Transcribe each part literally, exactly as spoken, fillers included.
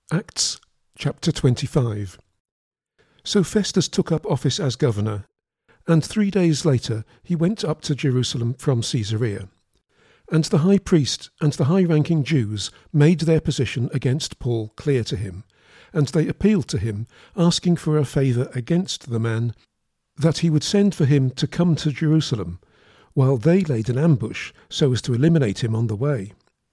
Acts chapter twenty-five. So Festus took up office as governor, and three days later he went up to Jerusalem from Caesarea. And the high priest and the high-ranking Jews made their position against Paul clear to him, and they appealed to him, asking for a favour against the man, that he would send for him to come to Jerusalem, while they laid an ambush so as to eliminate him on the way.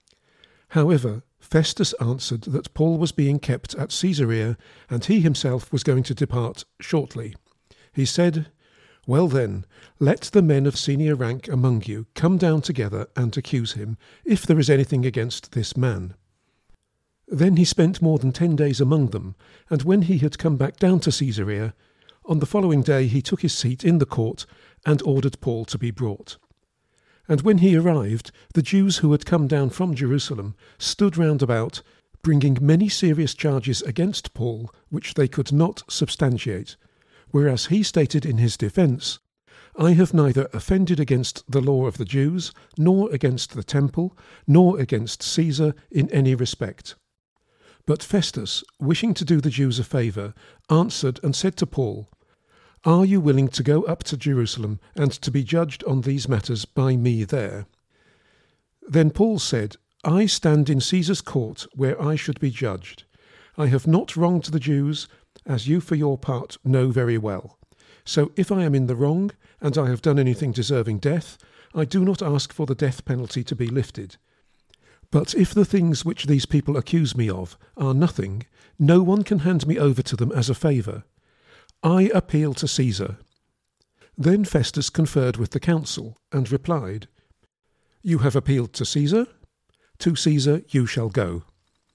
However, Festus answered that Paul was being kept at Caesarea, and he himself was going to depart shortly. He said, "Well then, let the men of senior rank among you come down together and accuse him, if there is anything against this man." Then he spent more than ten days among them, and when he had come back down to Caesarea, on the following day he took his seat in the court and ordered Paul to be brought. And when he arrived, the Jews who had come down from Jerusalem stood round about, bringing many serious charges against Paul, which they could not substantiate, whereas he stated in his defence, "I have neither offended against the law of the Jews, nor against the temple, nor against Caesar in any respect." But Festus, wishing to do the Jews a favour, answered and said to Paul, "Are you willing to go up to Jerusalem and to be judged on these matters by me there?" Then Paul said, "I stand in Caesar's court where I should be judged. I have not wronged the Jews, as you for your part know very well. So if I am in the wrong, and I have done anything deserving death, I do not ask for the death penalty to be lifted. But if the things which these people accuse me of are nothing, no one can hand me over to them as a favour. I appeal to Caesar." Then Festus conferred with the council, and replied, "You have appealed to Caesar? To Caesar you shall go."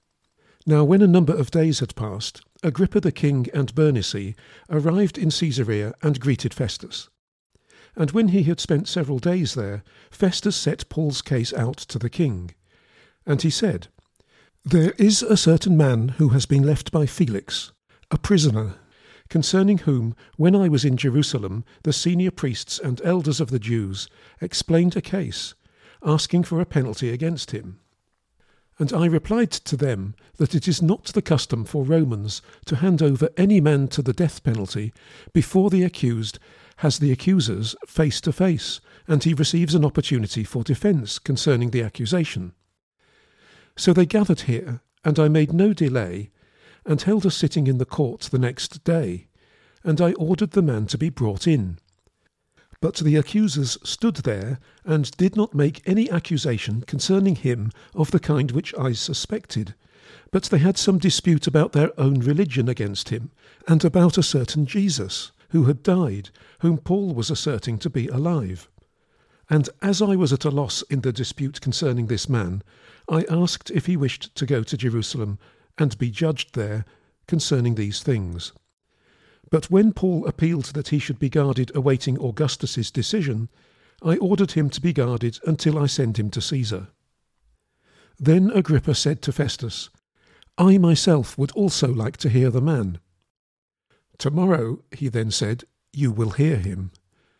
Now when a number of days had passed, Agrippa the king and Bernice arrived in Caesarea and greeted Festus. And when he had spent several days there, Festus set Paul's case out to the king. And he said, "There is a certain man who has been left by Felix, a prisoner, concerning whom, when I was in Jerusalem, the senior priests and elders of the Jews explained a case, asking for a penalty against him. And I replied to them that it is not the custom for Romans to hand over any man to the death penalty before the accused has the accusers face to face, and he receives an opportunity for defence concerning the accusation. So they gathered here, and I made no delay, and held a sitting in the court the next day, and I ordered the man to be brought in. But the accusers stood there, and did not make any accusation concerning him of the kind which I suspected, but they had some dispute about their own religion against him, and about a certain Jesus, who had died, whom Paul was asserting to be alive. And as I was at a loss in the dispute concerning this man, I asked if he wished to go to Jerusalem, and be judged there concerning these things. But when Paul appealed that he should be guarded awaiting Augustus's decision, I ordered him to be guarded until I send him to Caesar." Then Agrippa said to Festus, "I myself would also like to hear the man." "Tomorrow," he then said, "you will hear him."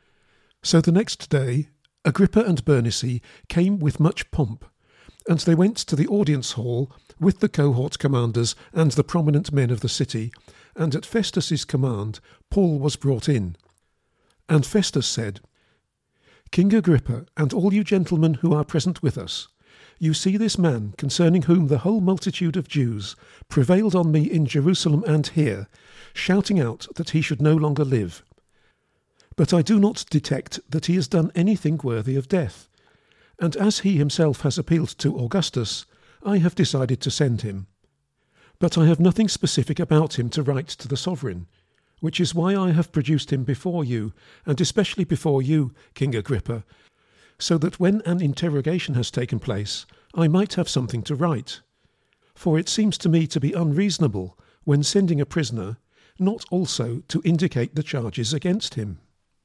So the next day Agrippa and Bernice came with much pomp, and they went to the audience hall with the cohort commanders and the prominent men of the city, and at Festus's command Paul was brought in. And Festus said, "King Agrippa, and all you gentlemen who are present with us, you see this man concerning whom the whole multitude of Jews prevailed on me in Jerusalem and here, shouting out that he should no longer live. But I do not detect that he has done anything worthy of death, and as he himself has appealed to Augustus, I have decided to send him. But I have nothing specific about him to write to the sovereign, which is why I have produced him before you, and especially before you, King Agrippa, so that when an interrogation has taken place, I might have something to write. For it seems to me to be unreasonable, when sending a prisoner, not also to indicate the charges against him."